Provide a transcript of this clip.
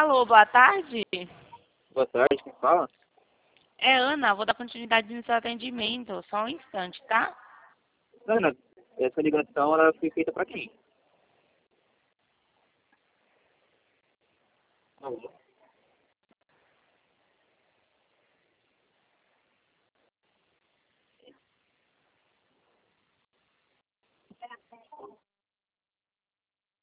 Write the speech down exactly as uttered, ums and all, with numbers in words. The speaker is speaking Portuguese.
Alô, boa tarde. Boa tarde, quem fala? É Ana, vou dar continuidade no seu atendimento. Só um instante, tá? Ana, essa ligação ela foi feita para quem? Alô?